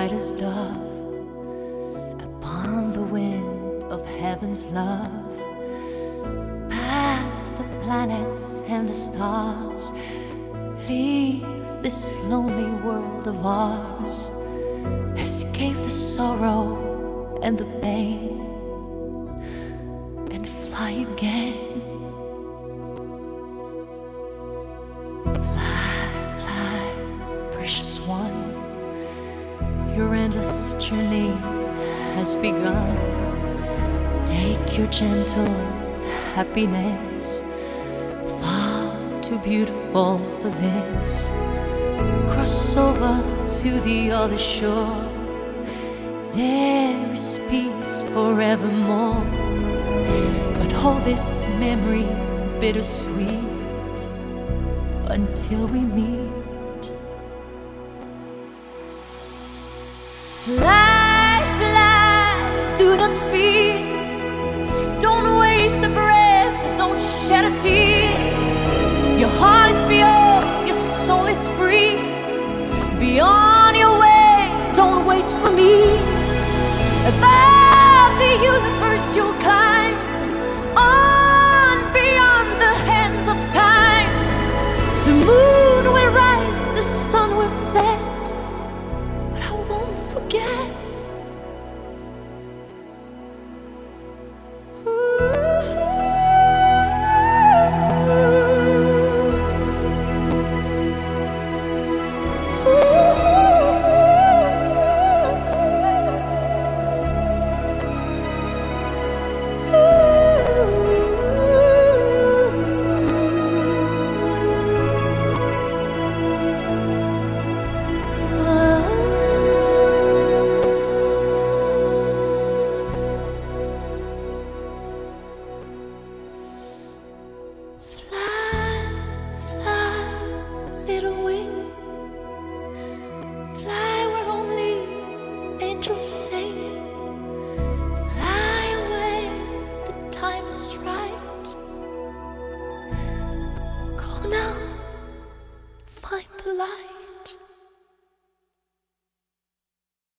white as dove upon the wind of heaven's love. Past the planets and the stars, leave this lonely world of ours. Escape the sorrow and the pain and fly again. Precious one, your endless journey has begun. Take your gentle happiness, far too beautiful for this. Cross over to the other shore, there is peace forevermore. But hold this memory bittersweet until we meet. Fly, fly, do not fear. Don't waste a breath, don't shed a tear. Your heart is pure, your soul is free. Be on your way, don't wait for me. Above the universe you'll climb, on beyond the hands of time. The moon will rise, the sun will set, forget. Little wing, fly where only angels sing.